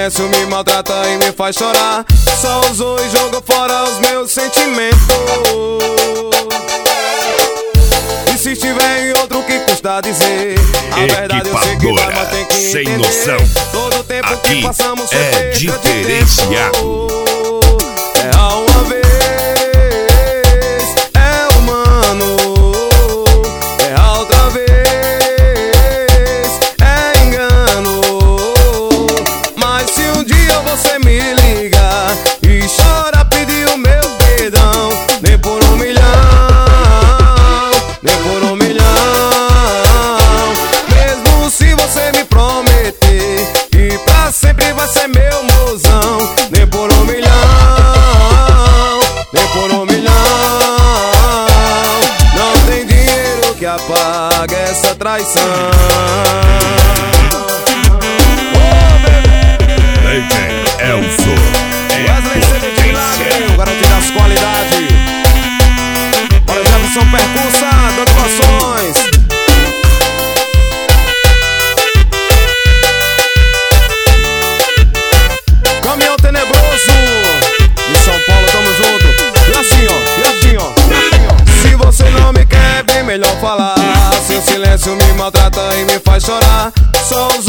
silêncio me maltrata e me faz chorar. Só usou e jogou fora os meus sentimentos. E se estiver em outro, que custa dizer? A verdade eu sei que vai, mas tem que sem entender. noção. Todo o tempo Aqui que passamos é perda de diferenciado. tempo. É a uma vez, é humano. É a outra vez, é engano. Mas se um dia você me ligar e chora, pedir o meu perdão, nem por um milhão, nem por um milhão. Mesmo se você me prometer que pra sempre vai ser meu mozão, nem por um milhão, nem por um milhão. Não tem dinheiro que apague essa traição. DJ Elso Wesley Cid de Milagre, o garoto das qualidades. Bora Jefferson Percussa, dando emoções. Caminhão Tenebroso de São Paulo, tamo junto. E assim ó, e assim ó, e assim ó. Se você não me quer, bem melhor falar. Seu silêncio me maltrata e me faz chorar. Só os